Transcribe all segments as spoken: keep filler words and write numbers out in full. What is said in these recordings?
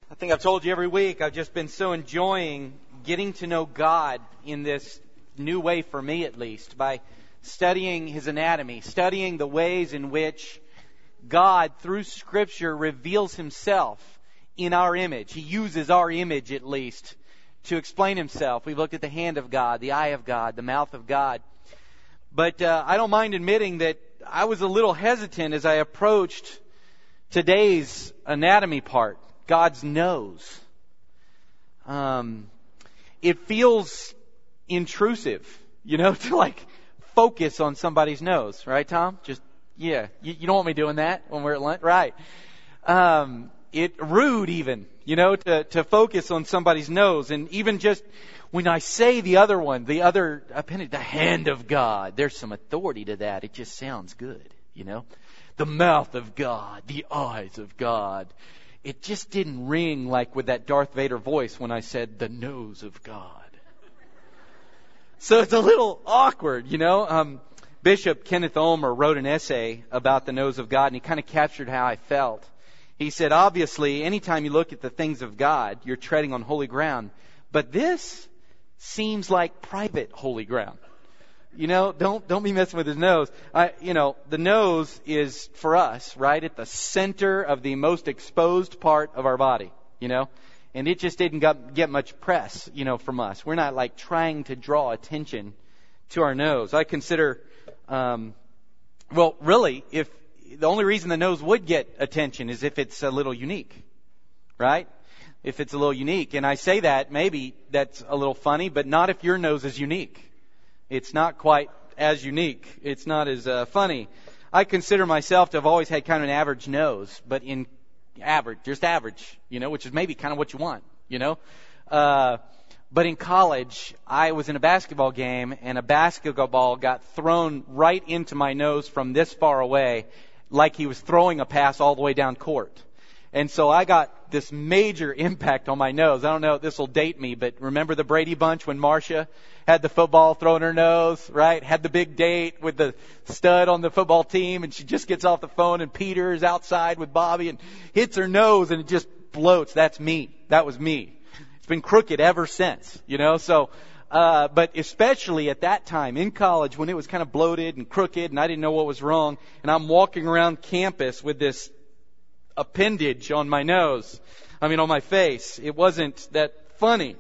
I think I've told you every week, I've just been so enjoying getting to know God in this new way, for me at least, by studying His anatomy, studying the ways in which God, through Scripture, reveals Himself in our image. He uses our image, at least, to explain Himself. We've looked at the hand of God, the eye of God, the mouth of God. But uh, I don't mind admitting that I was a little hesitant as I approached today's anatomy part, God's nose. Um, it feels intrusive, you know, to like focus on somebody's nose, right, Tom? Just, yeah, you, you don't want me doing that when we're at lunch, right? Um, it rude even, you know, to, to focus on somebody's nose. And even just when I say the other one, the other appendage, the hand of God, there's some authority to that. It just sounds good, you know. The mouth of God, the eyes of God. It just didn't ring like with that Darth Vader voice when I said the nose of God. So it's a little awkward, you know. Um, Bishop Kenneth Ulmer wrote an essay about the nose of God, and he kind of captured how I felt. He said, obviously, anytime you look at the things of God, you're treading on holy ground. But this seems like private holy ground. You know, don't don't be messing with his nose. I, you know, the nose is, for us, right, at the center of the most exposed part of our body, you know. And it just didn't get, get much press, you know, from us. We're not, like, trying to draw attention to our nose. I consider, um, well, really, if the only reason the nose would get attention is if it's a little unique, right? If it's a little unique. And I say that, maybe that's a little funny, but not if your nose is unique. It's not quite as unique. It's not as uh, funny. I consider myself to have always had kind of an average nose, but in average, just average, you know, which is maybe kind of what you want, you know. Uh, but in college, I was in a basketball game, and a basketball ball got thrown right into my nose from this far away, like he was throwing a pass all the way down court. And so I got this major impact on my nose. I don't know if this will date me, but remember the Brady Bunch when Marcia had the football thrown in her nose, right? Had the big date with the stud on the football team, and she just gets off the phone, and Peter is outside with Bobby and hits her nose, and it just bloats. That's me. That was me. It's been crooked ever since, you know. So, uh, but especially at that time in college when it was kind of bloated and crooked, and I didn't know what was wrong, and I'm walking around campus with this appendage on my nose. I mean, on my face. It wasn't that funny.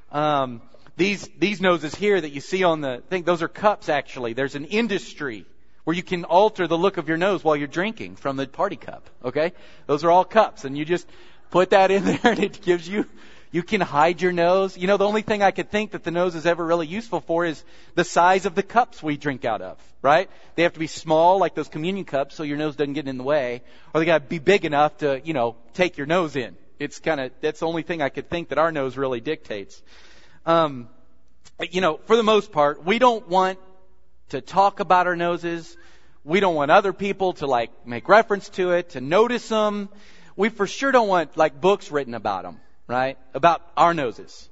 Um, these these noses here that you see on the thing, those are cups actually. There's an industry where you can alter the look of your nose while you're drinking from the party cup. Okay? Those are all cups, and you just put that in there and it gives you, you can hide your nose. You know, the only thing I could think that the nose is ever really useful for is the size of the cups we drink out of, right? They have to be small, like those communion cups, so your nose doesn't get in the way. Or they got to be big enough to, you know, take your nose in. It's kind of, that's the only thing I could think that our nose really dictates. Um, you know, for the most part, we don't want to talk about our noses. We don't want other people to, like, make reference to it, to notice them. We for sure don't want, like, books written about them. Right? About our noses.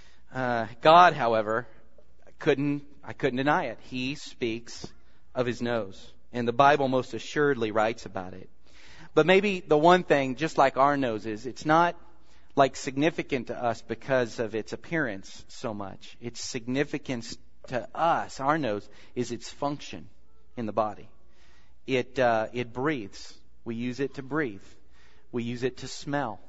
Uh, God, however, couldn't, I couldn't deny it. He speaks of His nose. And the Bible most assuredly writes about it. But maybe the one thing, just like our noses, it's not like significant to us because of its appearance so much. Its significance to us, our nose, is its function in the body. It, uh, it breathes. We use it to breathe. We use it to smell.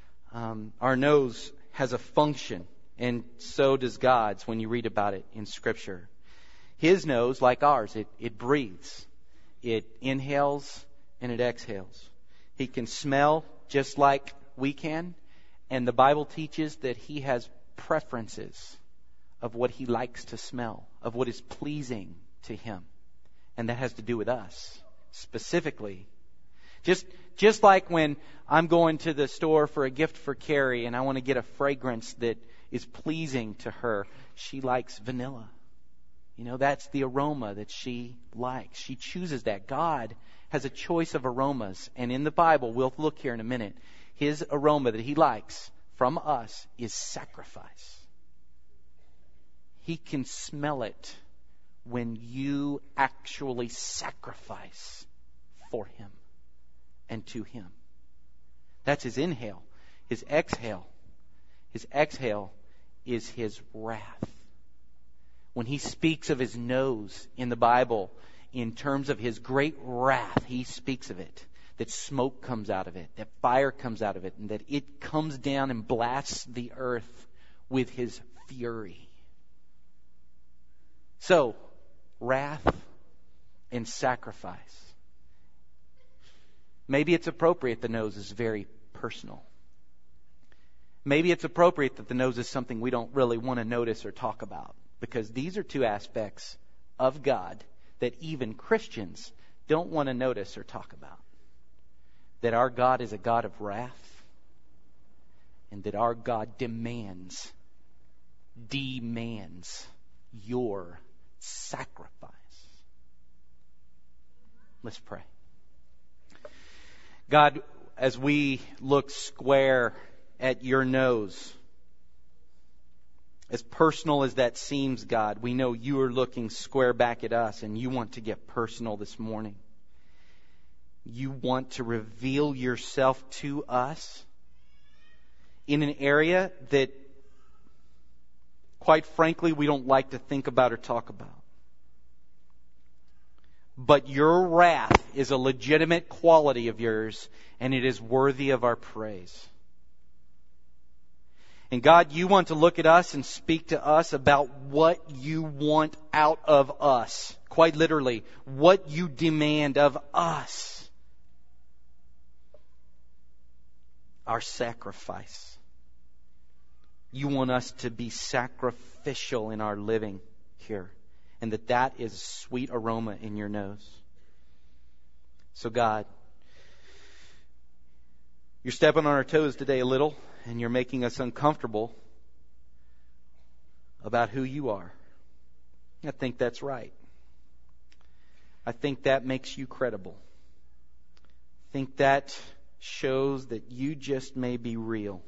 Um, our nose has a function, and so does God's when you read about it in Scripture. His nose, like ours, it, it breathes. It inhales and it exhales. He can smell just like we can, and the Bible teaches that He has preferences of what He likes to smell, of what is pleasing to Him. And that has to do with us, specifically. Just just like when I'm going to the store for a gift for Carrie and I want to get a fragrance that is pleasing to her, she likes vanilla. You know, that's the aroma that she likes. She chooses that. God has a choice of aromas. And in the Bible, we'll look here in a minute, His aroma that He likes from us is sacrifice. He can smell it when you actually sacrifice for Him and to Him. That's His inhale. His exhale, his exhale is his wrath. When he speaks of his nose in the Bible, in terms of his great wrath, he speaks of it. That smoke comes out of it, that fire comes out of it, and that it comes down and blasts the earth with his fury. So, wrath and sacrifice. Maybe it's appropriate the nose is very personal. Maybe it's appropriate that the nose is something we don't really want to notice or talk about. Because these are two aspects of God that even Christians don't want to notice or talk about. That our God is a God of wrath. And that our God demands, demands your sacrifice. Let's pray. God, as we look square at your nose, as personal as that seems, God, we know you are looking square back at us, and you want to get personal this morning. You want to reveal yourself to us in an area that, quite frankly, we don't like to think about or talk about. But your wrath is a legitimate quality of yours, and it is worthy of our praise. And God, you want to look at us and speak to us about what you want out of us. Quite literally, what you demand of us. Our sacrifice. You want us to be sacrificial in our living here. And that that is a sweet aroma in your nose. So God, you're stepping on our toes today a little. And you're making us uncomfortable about who you are. I think that's right. I think that makes you credible. I think that shows that you just may be real.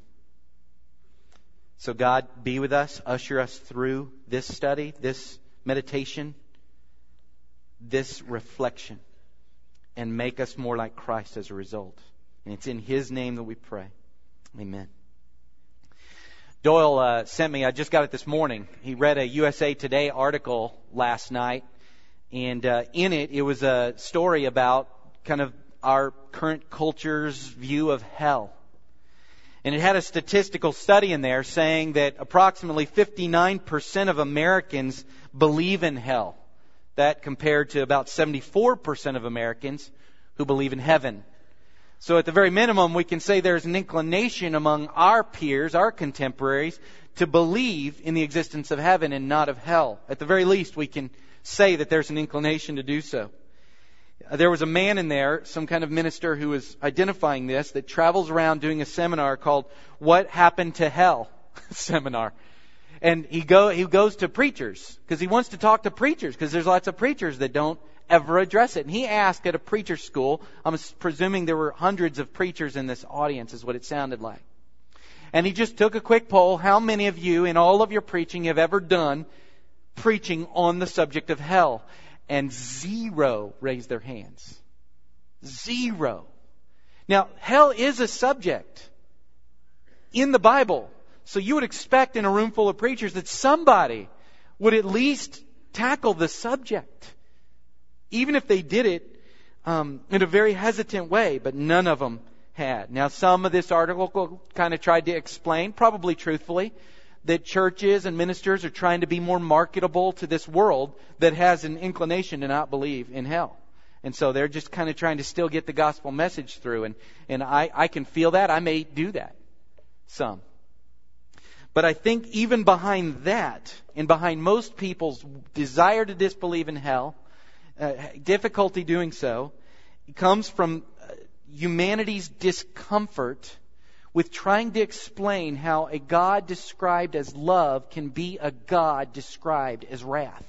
So God, be with us. Usher us through this study, this meditation, this reflection. And make us more like Christ as a result. And it's in His name that we pray. Amen. Doyle uh, sent me, I just got it this morning. He read a U S A Today article last night. And uh, in it, it was a story about kind of our current culture's view of hell. And it had a statistical study in there saying that approximately fifty-nine percent of Americans believe in hell. That compared to about seventy-four percent of Americans who believe in heaven. So at the very minimum, we can say there's an inclination among our peers, our contemporaries, to believe in the existence of heaven and not of hell. At the very least, we can say that there's an inclination to do so. There was a man in there, some kind of minister who was identifying this, that travels around doing a seminar called What Happened to Hell seminar. And he go he goes to preachers because he wants to talk to preachers because there's lots of preachers that don't ever address it. And he asked at a preacher school, I'm presuming there were hundreds of preachers in this audience is what it sounded like. And he just took a quick poll. How many of you in all of your preaching have ever done preaching on the subject of hell? And zero raised their hands. Zero. Now, hell is a subject in the Bible. So you would expect in a room full of preachers that somebody would at least tackle the subject. Even if they did it um, in a very hesitant way, but none of them had. Now, some of this article kind of tried to explain, probably truthfully, that churches and ministers are trying to be more marketable to this world that has an inclination to not believe in hell. And so they're just kind of trying to still get the gospel message through. And, and I, I can feel that. I may do that. Some. But I think even behind that, and behind most people's desire to disbelieve in hell, uh, difficulty doing so, it comes from uh, humanity's discomfort with trying to explain how a God described as love can be a God described as wrath.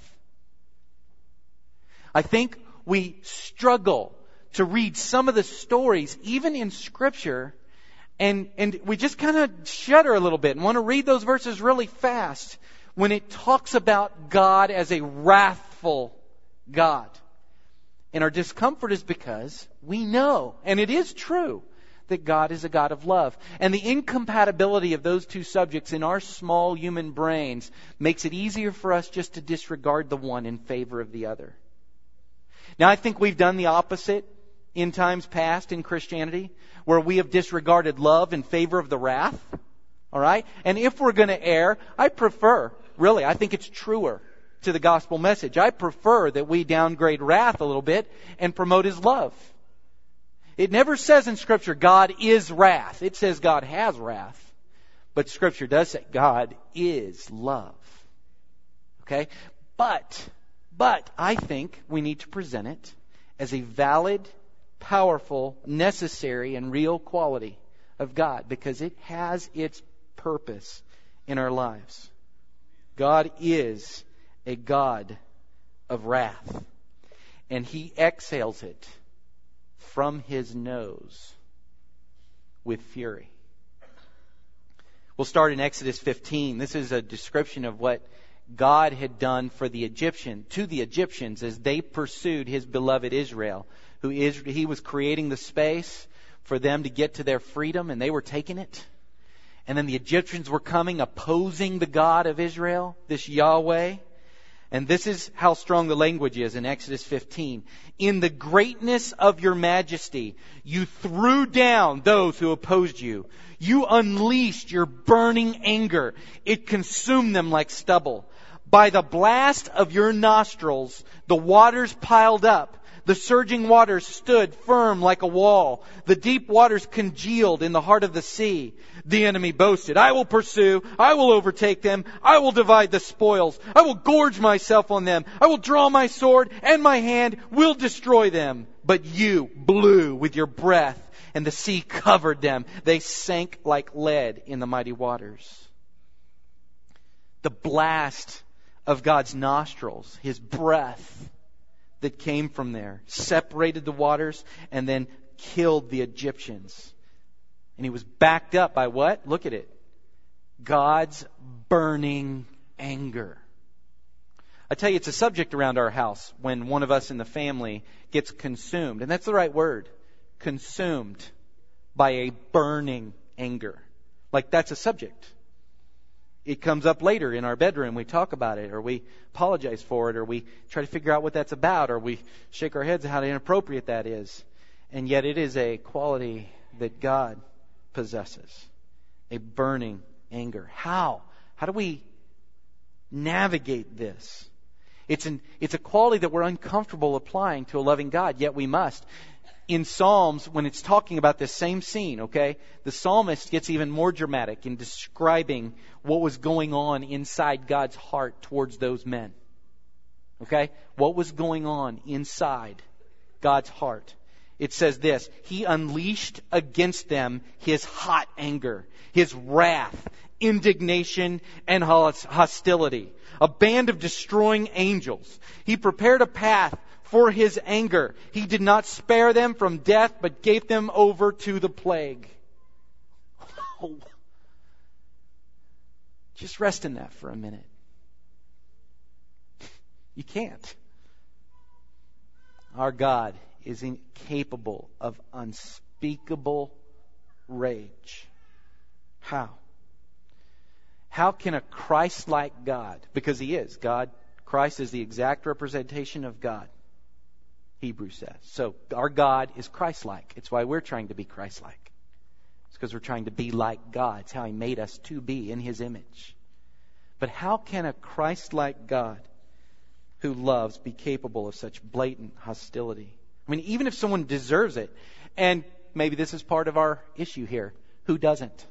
I think we struggle to read some of the stories, even in Scripture, and, and we just kind of shudder a little bit and want to read those verses really fast when it talks about God as a wrathful God. And our discomfort is because we know, and it is true, that God is a God of love. And the incompatibility of those two subjects in our small human brains makes it easier for us just to disregard the one in favor of the other. Now, I think we've done the opposite in times past in Christianity, where we have disregarded love in favor of the wrath. All right? And if we're going to err, I prefer, really, I think it's truer to the gospel message. I prefer that we downgrade wrath a little bit and promote His love. It never says in Scripture, God is wrath. It says God has wrath. But Scripture does say God is love. Okay? But, but I think we need to present it as a valid, powerful, necessary, and real quality of God, because it has its purpose in our lives. God is a God of wrath, and He exhales it from His nose with fury. We'll start in Exodus fifteen. This is a description of what God had done for the Egyptian, to the Egyptians as they pursued His beloved Israel, who is, He was creating the space for them to get to their freedom, and they were taking it. And then the Egyptians were coming, opposing the God of Israel, this Yahweh. And this is how strong the language is in Exodus fifteen. In the greatness of your majesty, you threw down those who opposed you. You unleashed your burning anger. It consumed them like stubble. By the blast of your nostrils, the waters piled up. The surging waters stood firm like a wall. The deep waters congealed in the heart of the sea. The enemy boasted, I will pursue, I will overtake them, I will divide the spoils, I will gorge myself on them, I will draw my sword, and my hand will destroy them. But you blew with your breath, and the sea covered them. They sank like lead in the mighty waters. The blast of God's nostrils, His breath that came from there, separated the waters and then killed the Egyptians. And He was backed up by what? Look at it. God's burning anger. I tell you, it's a subject around our house when one of us in the family gets consumed. And that's the right word. Consumed by a burning anger. Like that's a subject. It comes up later in our bedroom. We talk about it, or we apologize for it, or we try to figure out what that's about, or we shake our heads at how inappropriate that is. And yet it is a quality that God possesses. A burning anger. How? How do we navigate this? It's an, it's a quality that we're uncomfortable applying to a loving God, yet we must. In Psalms, when it's talking about this same scene, okay, the psalmist gets even more dramatic in describing what was going on inside God's heart towards those men. Okay? What was going on inside God's heart? It says this, He unleashed against them His hot anger, His wrath, indignation, and hostility. A band of destroying angels. He prepared a path for His anger. He did not spare them from death, but gave them over to the plague. Oh. Just rest in that for a minute. You can't. Our God is incapable of unspeakable rage. How? How can a Christ-like God, because He is, God, Christ is the exact representation of God, Hebrews says. So our God is Christ-like. It's why we're trying to be Christ-like. It's because we're trying to be like God. It's how He made us to be in His image. But how can a Christ-like God who loves be capable of such blatant hostility? I mean, even if someone deserves it, and maybe this is part of our issue here, who doesn't?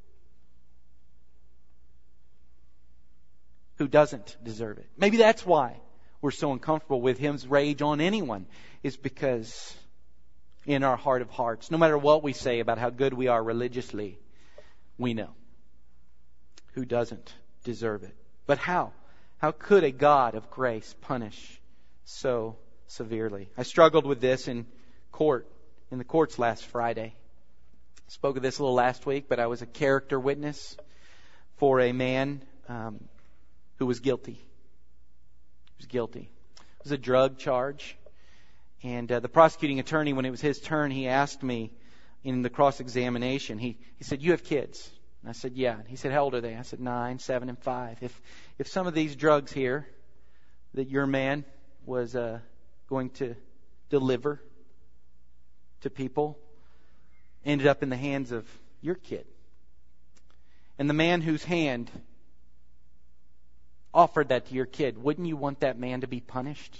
Who doesn't deserve it? Maybe that's why we're so uncomfortable with His rage on anyone, is because in our heart of hearts, no matter what we say about how good we are religiously, we know who doesn't deserve it. But how? How could a God of grace punish so severely? I struggled with this in court, in the courts last Friday. I spoke of this a little last week, but I was a character witness for a man um, who was guilty. He was guilty. It was a drug charge. And uh, the prosecuting attorney, when it was his turn, he asked me in the cross-examination, he, he said, "You have kids?" And I said, "Yeah." And he said, "How old are they?" I said, "Nine, seven, and five. If if some of these drugs here that your man was uh, going to deliver to people ended up in the hands of your kid, and the man whose hand offered that to your kid, wouldn't you want that man to be punished?"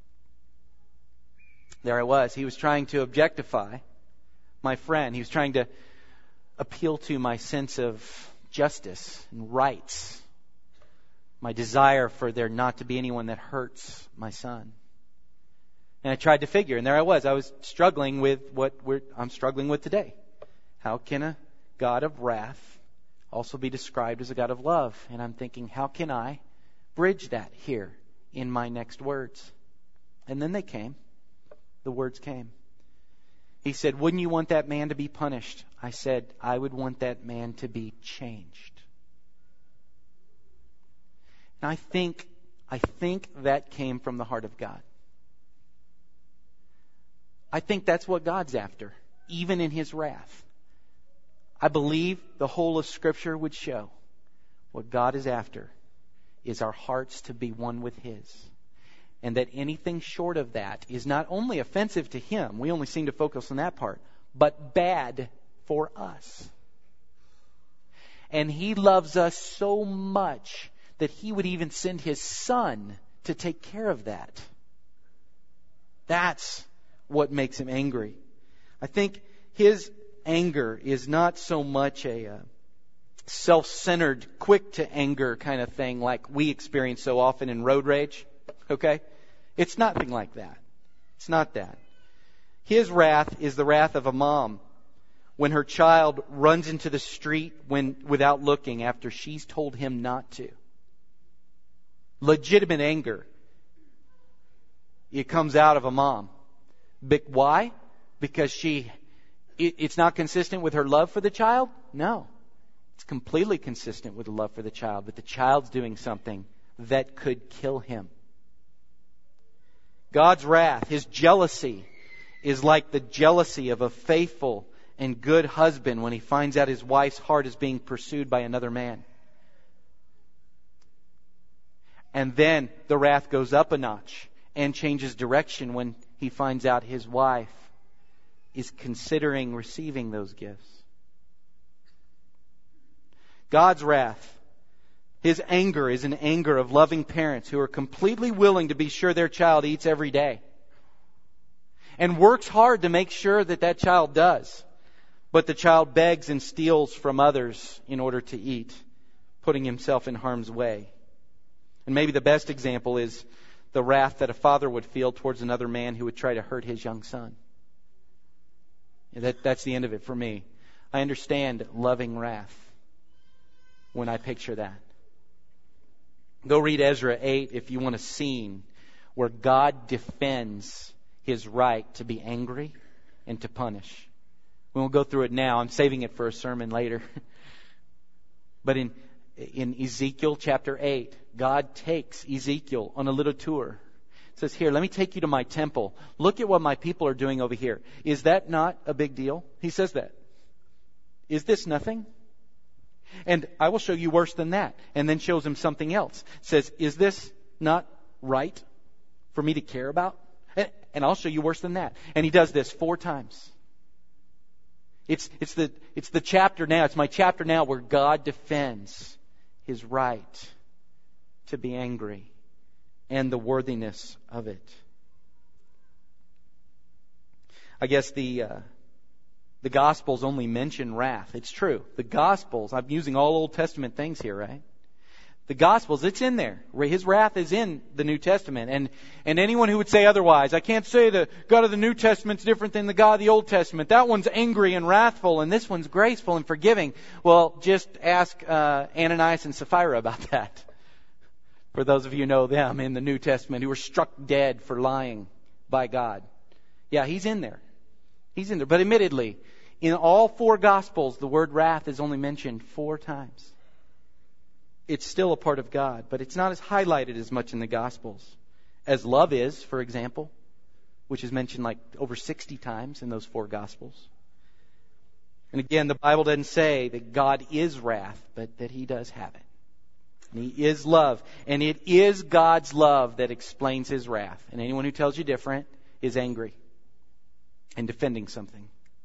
There I was. He was trying to objectify my friend. He was trying to appeal to my sense of justice and rights, my desire for there not to be anyone that hurts my son. And I tried to figure, and there I was. I was struggling with what we're, I'm struggling with today. How can a God of wrath also be described as a God of love? And I'm thinking, how can I bridge that here in my next words? And then they came. The words came. He said, "Wouldn't you want that man to be punished?" I said, "I would want that man to be changed." And I think, I think that came from the heart of God. I think that's what God's after, even in His wrath. I believe the whole of Scripture would show what God is after is our hearts to be one with His. And that anything short of that is not only offensive to Him, we only seem to focus on that part, but bad for us. And He loves us so much that He would even send His Son to take care of that. That's what makes Him angry. I think His anger is not so much a uh, self-centered, quick to anger kind of thing like we experience so often in road rage. Okay? It's nothing like that. It's not that. His wrath is the wrath of a mom when her child runs into the street when without looking after she's told him not to. Legitimate anger. It comes out of a mom. But why? Because she, it, it's not consistent with her love for the child? No. It's completely consistent with the love for the child, but the child's doing something that could kill him. God's wrath, His jealousy, is like the jealousy of a faithful and good husband when he finds out his wife's heart is being pursued by another man. And then the wrath goes up a notch and changes direction when he finds out his wife is considering receiving those gifts. God's wrath, His anger, is an anger of loving parents who are completely willing to be sure their child eats every day and works hard to make sure that that child does. But the child begs and steals from others in order to eat, putting himself in harm's way. And maybe the best example is the wrath that a father would feel towards another man who would try to hurt his young son. That, that's the end of it for me. I understand loving wrath when I picture that. Go read Ezra eight if you want a scene where God defends His right to be angry and to punish. We won't go through it now. I'm saving it for a sermon later. But in in Ezekiel chapter eight, God takes Ezekiel on a little tour. It says, "Here, let me take you to my temple. Look at what my people are doing over here. Is that not a big deal?" He says that. "Is this nothing? And I will show you worse than that." And then shows him something else. Says, "Is this not right for me to care about? And I'll show you worse than that." And he does this four times. It's, it's, the, it's the chapter now, it's my chapter now where God defends His right to be angry and the worthiness of it. I guess the... Uh, The Gospels only mention wrath. It's true. The Gospels, I'm using all Old Testament things here, right? The Gospels, it's in there. His wrath is in the New Testament. And, and anyone who would say otherwise, I can't say the God of the New Testament's different than the God of the Old Testament. That one's angry and wrathful, and this one's graceful and forgiving. Well, just ask uh, Ananias and Sapphira about that. For those of you who know them in the New Testament who were struck dead for lying by God. Yeah, He's in there. He's in there. But admittedly, in all four Gospels, the word wrath is only mentioned four times. It's still a part of God, but it's not as highlighted as much in the Gospels as love is, for example, which is mentioned like over sixty times in those four Gospels. And again, the Bible doesn't say that God is wrath, but that He does have it. And He is love. And it is God's love that explains His wrath. And anyone who tells you different is angry and defending something.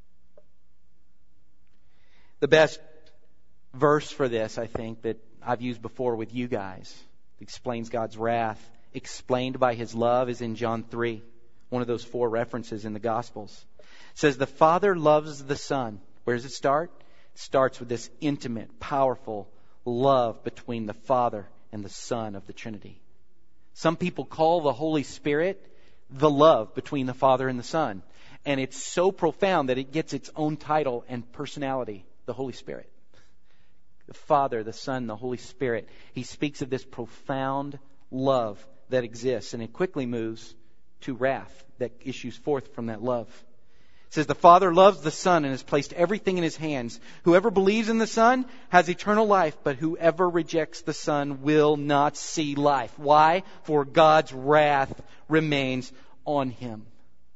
The best verse for this, I think, that I've used before with you guys, explains God's wrath, explained by His love, is in John three, one of those four references in the Gospels. It says, the Father loves the Son. Where does it start? It starts with this intimate, powerful love between the Father and the Son of the Trinity. Some people call the Holy Spirit the love between the Father and the Son. And it's so profound that it gets its own title and personality, the Holy Spirit. The Father, the Son, the Holy Spirit. He speaks of this profound love that exists, and it quickly moves to wrath that issues forth from that love. It says, the Father loves the Son and has placed everything in His hands. Whoever believes in the Son has eternal life, but whoever rejects the Son will not see life. Why? For God's wrath remains on him.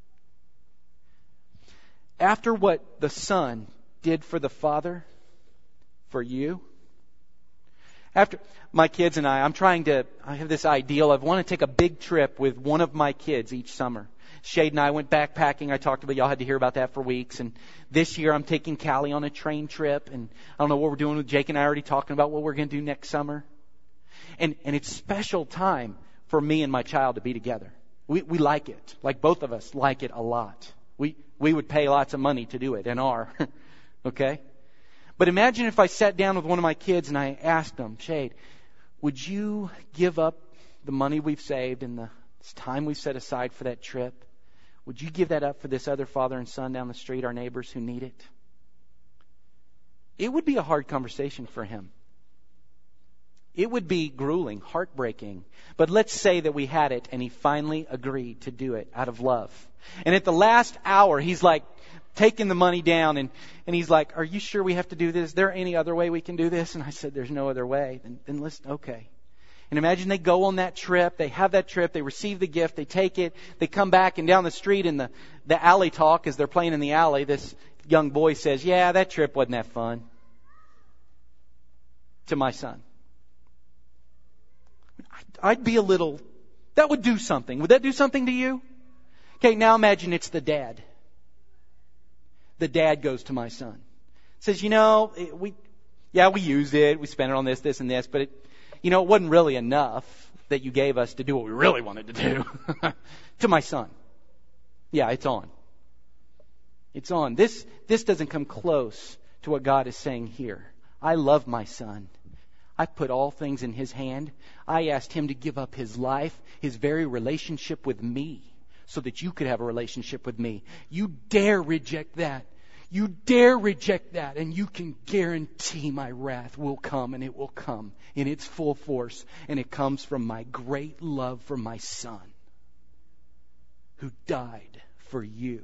After what the Son did for the Father, for you, after my kids and I, I'm trying to, I have this ideal of want to take a big trip with one of my kids each summer. Shade and I went backpacking. I talked about, y'all had to hear about that for weeks. And this year I'm taking Callie on a train trip. And I don't know what we're doing with Jake and I already talking about what we're going to do next summer. And and it's special time for me and my child to be together. We we like it. Like both of us like it a lot. We we would pay lots of money to do it and are. Okay? But imagine if I sat down with one of my kids and I asked them, Shade, would you give up the money we've saved and the time we've set aside for that trip? Would you give that up for this other father and son down the street, our neighbors who need it? It would be a hard conversation for him. It would be grueling, heartbreaking. But let's say that we had it and he finally agreed to do it out of love. And at the last hour, he's like taking the money down and, and he's like, are you sure we have to do this? Is there any other way we can do this? And I said, there's no other way. Then, then listen, okay. And imagine they go on that trip, they have that trip, they receive the gift, they take it, they come back and down the street in the, the alley talk as they're playing in the alley, this young boy says, yeah, that trip wasn't that fun. To my son. I'd be a little, that would do something. Would that do something to you? Okay, now imagine it's the dad. The dad goes to my son. Says, you know, it, we, yeah, we used it, we spent it on this, this, and this, but it, you know, it wasn't really enough that you gave us to do what we really wanted to do. To my son. Yeah, it's on. It's on. This, this doesn't come close to what God is saying here. I love my son. I put all things in his hand. I asked him to give up his life, his very relationship with me, so that you could have a relationship with me. You dare reject that. You dare reject that, and you can guarantee my wrath will come, and it will come in its full force. And it comes from my great love for my son, who died for you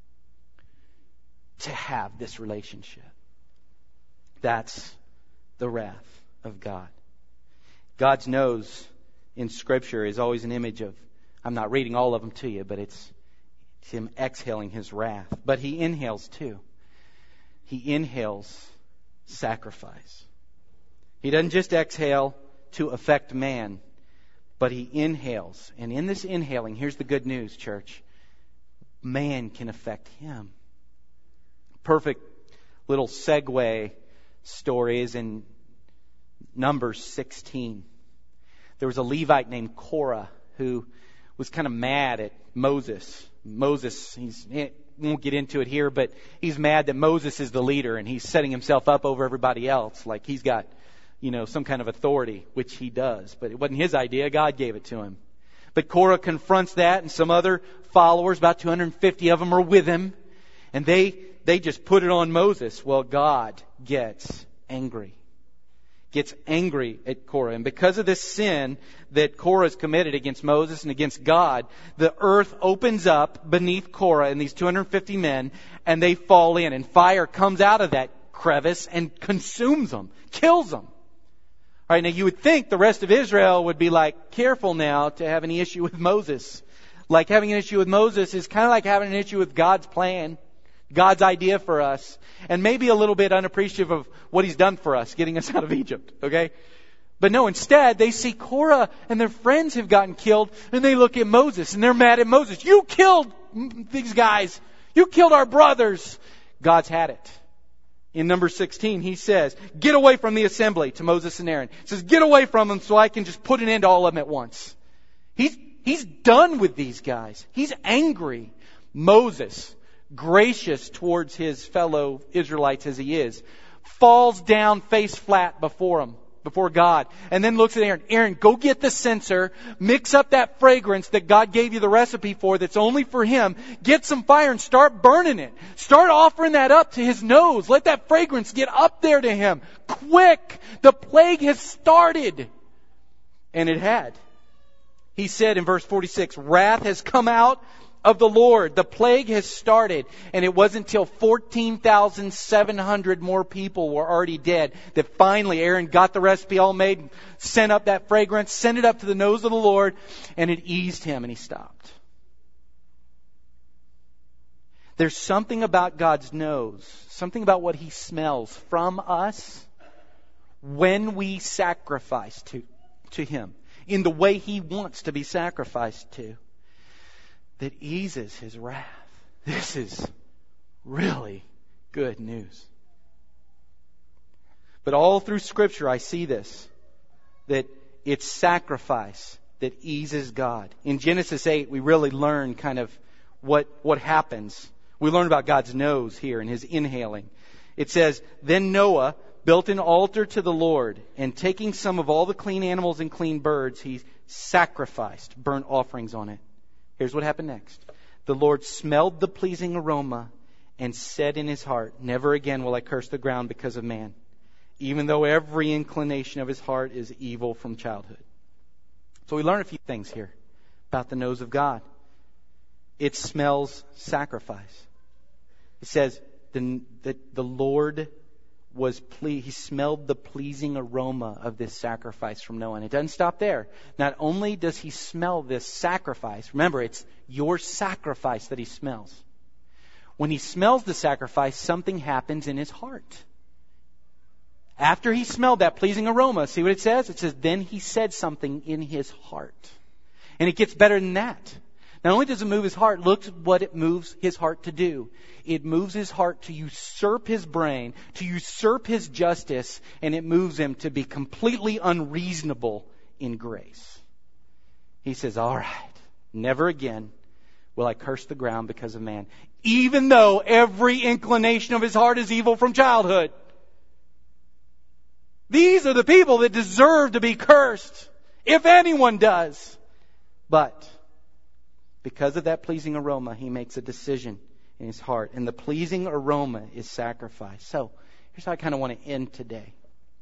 to have this relationship. That's the wrath of God. God's nose in Scripture is always an image of, I'm not reading all of them to you, but it's, it's Him exhaling His wrath. But He inhales too. He inhales sacrifice. He doesn't just exhale to affect man, but He inhales. And in this inhaling, here's the good news, church. Man can affect Him. Perfect little segue story is in Numbers sixteen. There was a Levite named Korah who was kind of mad at Moses. Moses, he's, he won't get into it here, but he's mad that Moses is the leader and he's setting himself up over everybody else. Like he's got, you know, some kind of authority, which he does. But it wasn't his idea. God gave it to him. But Korah confronts that, and some other followers, about two hundred fifty of them, are with him. And they, they just put it on Moses. Well, God gets angry. Gets angry at Korah. And because of this sin that Korah has committed against Moses and against God, the earth opens up beneath Korah and these two hundred fifty men, and they fall in. And fire comes out of that crevice and consumes them, kills them. All right, now you would think the rest of Israel would be like, careful now to have any issue with Moses. Like having an issue with Moses is kind of like having an issue with God's plan God's idea for us, and maybe a little bit unappreciative of what He's done for us, getting us out of Egypt, okay? But no, instead, they see Korah and their friends have gotten killed, and they look at Moses, and they're mad at Moses. You killed these guys. You killed our brothers. God's had it. In number sixteen, He says, get away from the assembly to Moses and Aaron. He says, get away from them so I can just put an end to all of them at once. He's, he's done with these guys. He's angry. Moses, gracious towards his fellow Israelites as he is, falls down face flat before him. Before God, and then looks at Aaron. Aaron, go get the censer, mix up that fragrance that God gave you the recipe for that's only for Him. Get some fire and start burning it. Start offering that up to His nose. Let that fragrance get up there to Him. Quick! The plague has started. And it had. He said in verse forty-six, wrath has come out of the Lord. The plague has started. And it wasn't until fourteen thousand seven hundred more people were already dead that finally Aaron got the recipe all made, sent up that fragrance, sent it up to the nose of the Lord, and it eased him and he stopped. There's something about God's nose, something about what He smells from us when we sacrifice to, to Him in the way He wants to be sacrificed to, that eases His wrath. This is really good news. But all through Scripture I see this, that it's sacrifice that eases God. In Genesis eight we really learn kind of what, what happens. We learn about God's nose here and His inhaling. It says, then Noah built an altar to the Lord, and taking some of all the clean animals and clean birds, he sacrificed burnt offerings on it. Here's what happened next. The Lord smelled the pleasing aroma and said in His heart, never again will I curse the ground because of man, even though every inclination of his heart is evil from childhood. So we learn a few things here about the nose of God. It smells sacrifice. It says the, the, the Lord was ple- He smelled the pleasing aroma of this sacrifice from Noah. And it doesn't stop there. Not only does He smell this sacrifice, remember, it's your sacrifice that He smells. When He smells the sacrifice, something happens in His heart. After He smelled that pleasing aroma, see what it says? It says, then He said something in His heart. And it gets better than that. Not only does it move His heart, look at what it moves His heart to do. It moves His heart to usurp His brain, to usurp His justice, and it moves Him to be completely unreasonable in grace. He says, all right, never again will I curse the ground because of man, even though every inclination of his heart is evil from childhood. These are the people that deserve to be cursed, if anyone does. But because of that pleasing aroma, He makes a decision in His heart. And the pleasing aroma is sacrifice. So, here's how I kind of want to end today.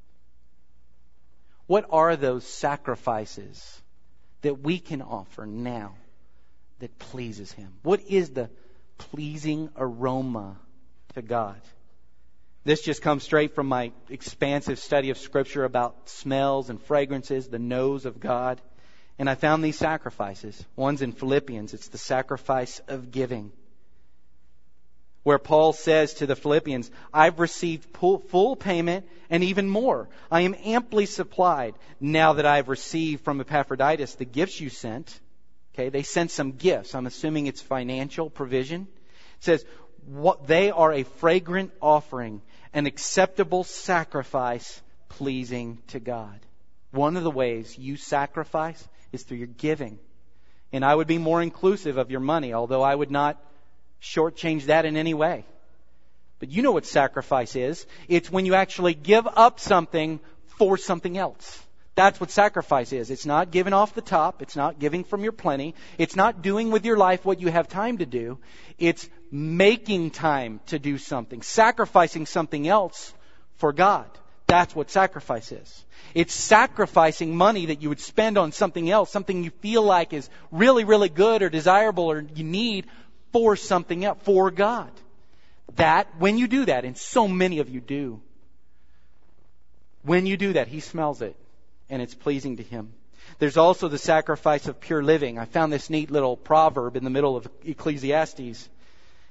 What are those sacrifices that we can offer now that pleases Him? What is the pleasing aroma to God? This just comes straight from my expansive study of Scripture about smells and fragrances, the nose of God. And I found these sacrifices. One's in Philippians. It's the sacrifice of giving. Where Paul says to the Philippians, I've received full payment and even more. I am amply supplied now that I've received from Epaphroditus the gifts you sent. Okay, they sent some gifts. I'm assuming it's financial provision. It says, what they are a fragrant offering, an acceptable sacrifice pleasing to God. One of the ways you sacrifice is through your giving. And I would be more inclusive of your money, although I would not shortchange that in any way. But you know what sacrifice is. It's when you actually give up something for something else. That's what sacrifice is. It's not giving off the top. It's not giving from your plenty. It's not doing with your life what you have time to do. It's making time to do something. Sacrificing something else for God. That's what sacrifice is. It's sacrificing money that you would spend on something else, something you feel like is really, really good or desirable or you need for something else, for God. That, when you do that, and so many of you do, when you do that, He smells it and it's pleasing to Him. There's also the sacrifice of pure living. I found this neat little proverb in the middle of Ecclesiastes.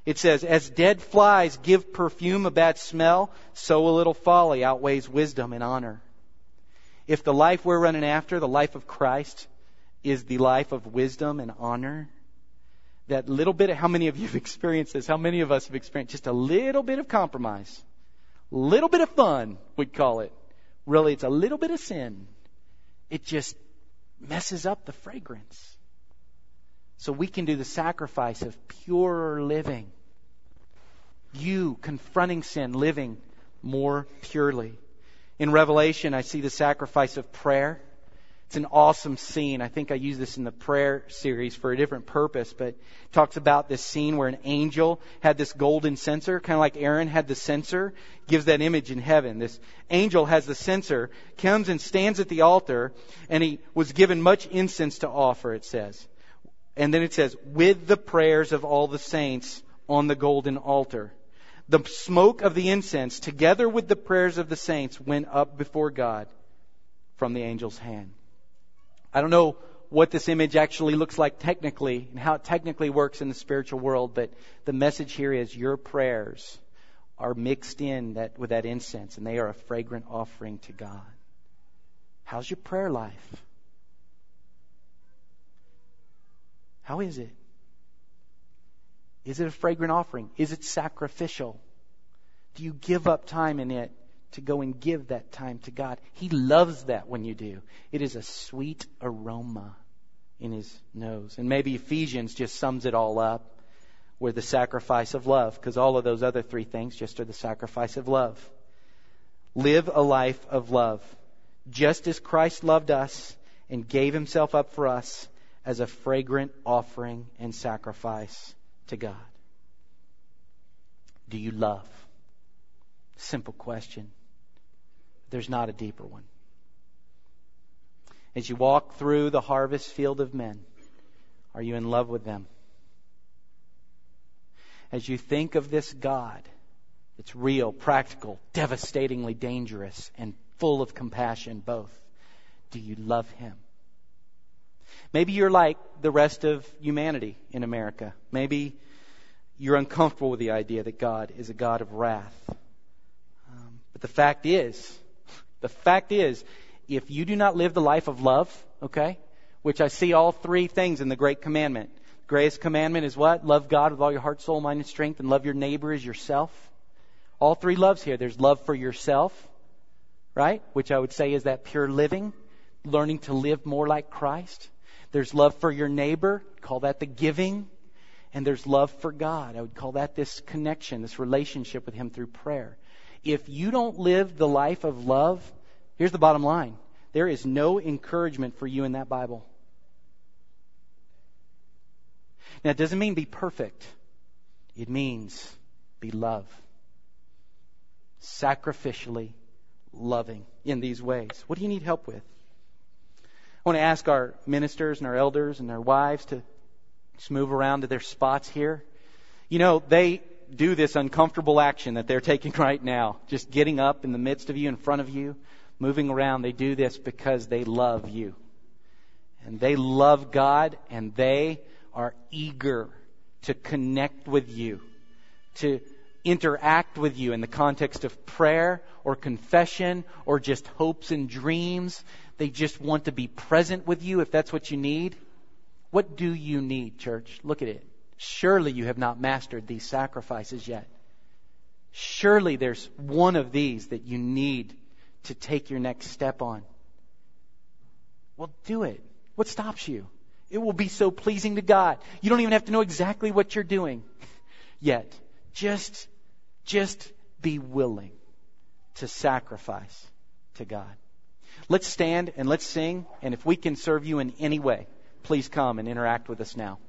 It says, as dead flies give perfume a bad smell, so a little folly outweighs wisdom and honor. If the life we're running after, the life of Christ, is the life of wisdom and honor, that little bit of, how many of you have experienced this? How many of us have experienced just a little bit of compromise? A little bit of fun, we'd call it. Really, it's a little bit of sin. It just messes up the fragrance. So we can do the sacrifice of pure living. You confronting sin, living more purely. In Revelation, I see the sacrifice of prayer. It's an awesome scene. I think I used this in the prayer series for a different purpose, but it talks about this scene where an angel had this golden censer, kind of like Aaron had the censer, gives that image in heaven. This angel has the censer, comes and stands at the altar, and he was given much incense to offer, it says. And then it says, with the prayers of all the saints on the golden altar. The smoke of the incense, together with the prayers of the saints, went up before God from the angel's hand. I don't know what this image actually looks like technically and how it technically works in the spiritual world, but the message here is your prayers are mixed in that with that incense, and they are a fragrant offering to God. How's your prayer life? How is it? Is it a fragrant offering? Is it sacrificial? Do you give up time in it to go and give that time to God? He loves that when you do. It is a sweet aroma in His nose. And maybe Ephesians just sums it all up with the sacrifice of love, because all of those other three things just are the sacrifice of love. Live a life of love, just as Christ loved us and gave Himself up for us as a fragrant offering and sacrifice to God. Do you love? Simple question. There's not a deeper one. As you walk through the harvest field of men, are you in love with them? As you think of this God that's real, practical, devastatingly dangerous, and full of compassion both, do you love Him? Maybe you're like the rest of humanity in America. Maybe you're uncomfortable with the idea that God is a God of wrath. Um, but the fact is, the fact is, if you do not live the life of love, okay, which I see all three things in the Great Commandment. The greatest commandment is what? Love God with all your heart, soul, mind, and strength, and love your neighbor as yourself. All three loves here. There's love for yourself, right? Which I would say is that pure living, learning to live more like Christ. There's love for your neighbor, call that the giving. And there's love for God. I would call that this connection, this relationship with Him through prayer. If you don't live the life of love, here's the bottom line. There is no encouragement for you in that Bible. Now, it doesn't mean be perfect. It means be love. Sacrificially loving in these ways. What do you need help with? I want to ask our ministers and our elders and their wives to just move around to their spots here. You know, they do this uncomfortable action that they're taking right now. Just getting up in the midst of you, in front of you, moving around. They do this because they love you. And they love God, and they are eager to connect with you, to interact with you in the context of prayer or confession or just hopes and dreams. They just want to be present with you if that's what you need. What do you need, church? Look at it. Surely you have not mastered these sacrifices yet. Surely there's one of these that you need to take your next step on. Well, do it. What stops you? It will be so pleasing to God. You don't even have to know exactly what you're doing yet. Just, just be willing to sacrifice to God. Let's stand and let's sing. And if we can serve you in any way, please come and interact with us now.